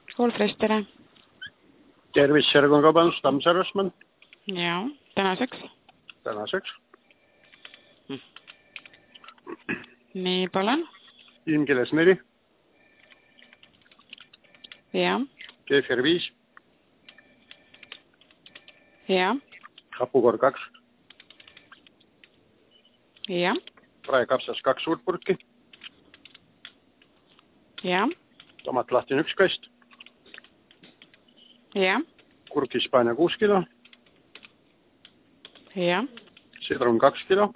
Koolfresh, tere. Tervis, Sergon Kaubandus, Tammsaare-Rosman. Ja, tänaseks. Tänaseks. Nii, palun. Inimkeeles 4. Ja. Keefir 5. Ja. Hapukoor 2. Ja. Praekapsas 2 suurt purki. Ja. Tomat lahtine 1 kast. Ja. Kurk Hispaania 6 kilo. Ja. Sidrun 2 kilo.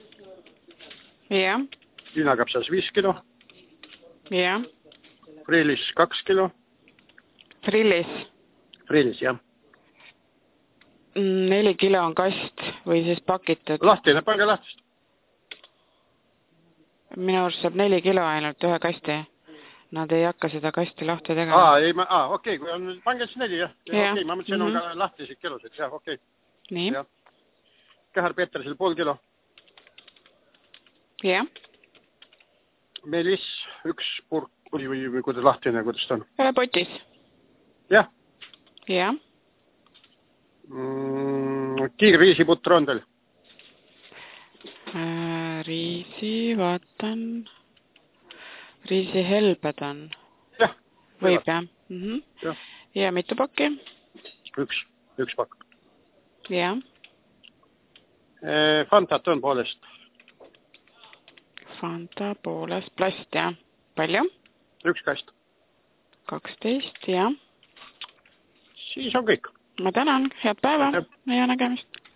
Ja. Liinakapsas 5 kilo. Ja. Frillis 2 kilo. Frillis. Frillis, jah. 4 kilo on kast või siis pakitud? Lahtine, pange lahtist. Minu arust saab 4 kilo ainult ühe kasti. Nad ei hakka seda kasti lahti tegema. Okei, kui on, pange siis 4, jah. Okei, ma mõtlesin, on ka lahtised kilosid, jah, okei. Nii. Kähar Peetersil 0,5 kilo. Jah. Melis 1 purk või kuidas lahtine, kuidas ta on? Potis. Jah. Jah. Kiirriisiputru on teil? Riisi, vaatan. Riisi helbed on. Jah. Võib, jah. Jah. Ja mitu pakki? 1 pakk. Jah. Fantat on poolest. Fanta poolest plast, jah. Palju? 1 kast. 12, jah. Siis on kõik. Ma tänan, head päeva ja nägemist.